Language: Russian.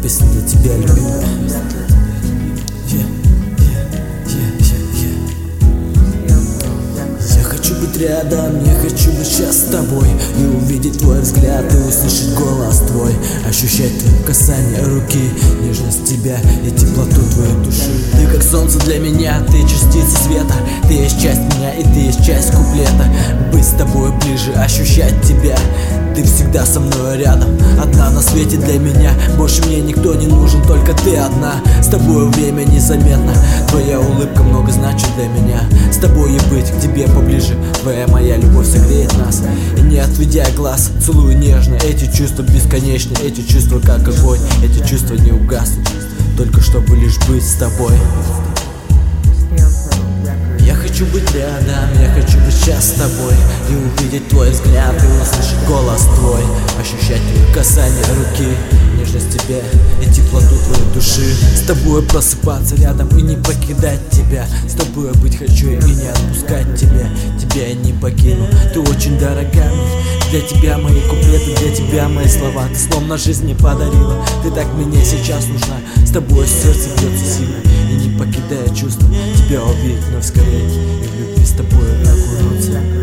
песня для тебя, любимая. Я хочу быть рядом, я хочу быть сейчас с тобой и увидеть твой взгляд, и услышать голос твой, ощущать твое касание руки, нежность тебя и теплоту твоей души. Ты как солнце для меня, ты частица света, ты есть часть меня и ты есть часть куплета. Быть с тобой ближе, ощущать тебя, ты всегда со мной рядом. Одна на свете для меня, больше мне никто не нужен, только ты одна. С тобой время незаметно, твоя улыбка много значит для меня. С тобой и быть к тебе поближе, твоя моя любовь согреет нас. И не отведя глаз, целую нежно. Эти чувства бесконечны, эти чувства как огонь, эти чувства не угаснут, только чтобы лишь быть с тобой. Я хочу быть рядом, я хочу быть сейчас с тобой и увидеть твой взгляд, и услышать голос твой, ощущать твое касание руки, нежность тебя и теплоту твоей души. С тобой просыпаться рядом и не покидать тебя, с тобой быть хочу и не отпускать тебя. Тебя я не покину, ты очень дорога мне, для тебя мои куплеты, для тебя мои слова. Ты словно жизнь мне подарила, ты так мне сейчас нужна. С тобой сердце бьется сильно и не покидая чувства тебя увидеть вновь скорее, и в любви с тобой окунуться.